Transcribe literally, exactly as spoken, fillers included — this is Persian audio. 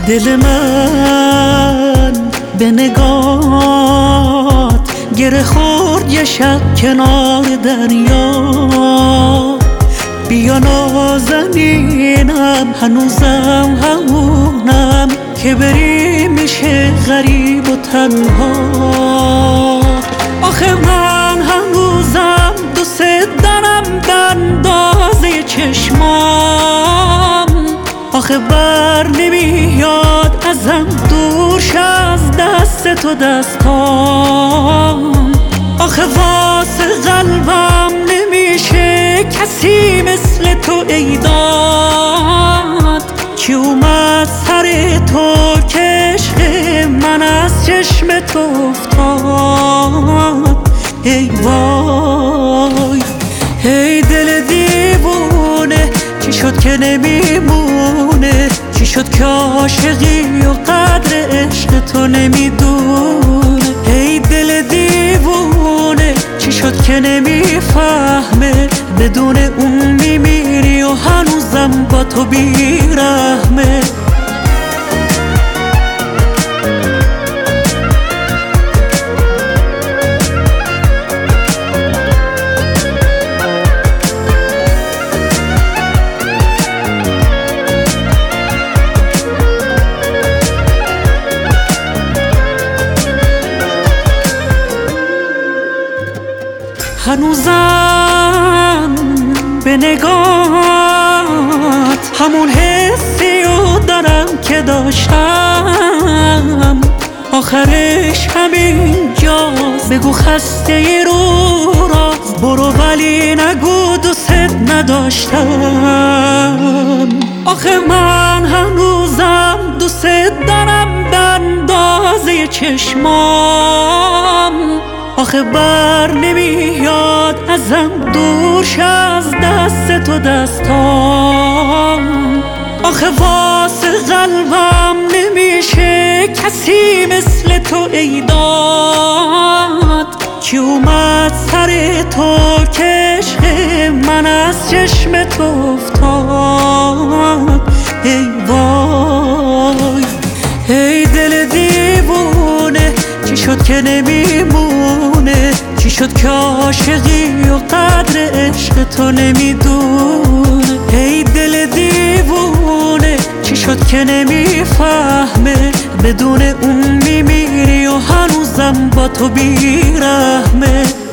دل من به نگات گره خورد یه شب کنار دریا. بیا نازنینم هنوزم همونم که بری میشه غریب و تنها. آخه من هنوزم دوست دارم بندازه چشمام. آخه بر نمیاد ازم دورش از دست تو دستام. آخه واسه قلبم نمیشه کسی مثل تو ایداد که اومد سر تو که عشق من از چشم تو افتاد. ای وای ای دل دیوونه چی شد که نمیمونه؟ چی شد که عاشقی و قدر عشق تو نمیدونه؟ ای دل دیوونه چی شد که نمیفهمه؟ بدون اون میمیری و هنوزم با تو بیرحمه. هنوزم به نگات همون حسی رو دارم که داشتم. آخرش همین جاست بگو خسته رو راست برو ولی نگو دوست نداشتم. آخه من هنوزم دوست دارم بندازه چشمام. آخه بر نمیاد ازم دورش از دست تو دستام. آخه واسه قلبم نمیشه کسی مثل تو ایداد که اومد سر تو که عشق من از چشم تو افتاد. ای وای ای دل دیوونه چی شد که نمیمونه؟ چی شد که عاشقی و قدر عشق تو نمیدونه؟ ای دل دیوونه چی شد که نمیفهمه؟ بدون اون میمیری و هنوزم با تو بیرحمه.